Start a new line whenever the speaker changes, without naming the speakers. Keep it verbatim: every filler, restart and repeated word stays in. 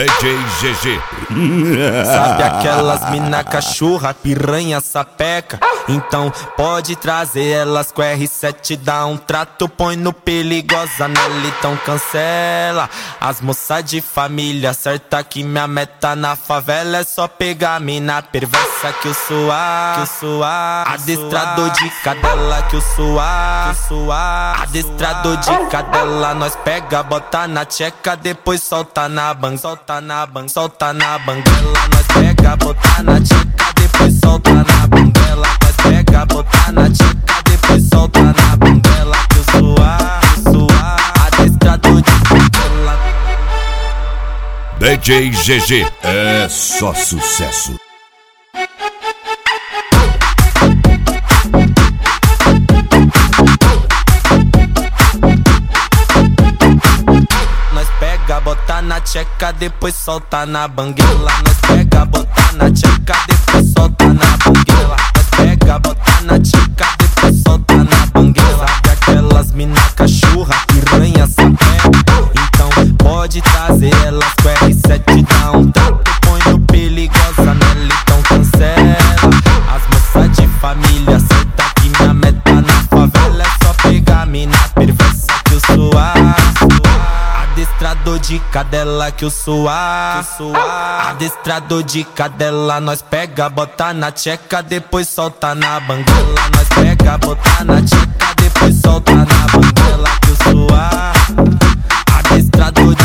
D J G G.
Sabe aquelas mina cachorra, piranha, sapeca? Então pode trazer elas com R sete, dá um trato, põe no perigosa nela, então cancela. As moças de família, certa que minha meta na favela é só pegar mina perversa que eu suar, que eu suar. Adestrador de cadela que eu suar, que eu suar. Adestrador de cadela, nós pega, bota na tcheca, depois solta na bang, solta na bang, solta na banguela. Nós pega, bota na tcheca, depois solta na banguela. Nós pega, bota na tcheca, depois solta na banguela. Que eu suar, que eu suar. Adestrador de cadela.
D J G G é só sucesso.
Nós pega, bota na tcheca, depois solta na banguela. Nós pega, bota na tcheca, depois solta na banguela. Nós pega, bota na tcheca, depois solta na banguela. Sabe aquelas mina cachorra, piranha, sapeca? Então pode trazer elas com R sete, dá um trato, põe no perigosa nela, então cancela. As moças de família, certa que minha meta na favela é só pegar mina perversa que eu suar. Adestrador de cadela que eu suar, que eu suar. Adestrador de cadela, nós pega, bota na tcheca, depois solta na banguela. Nós pega, bota na tcheca, depois solta na banguela que eu suar. Adestrador de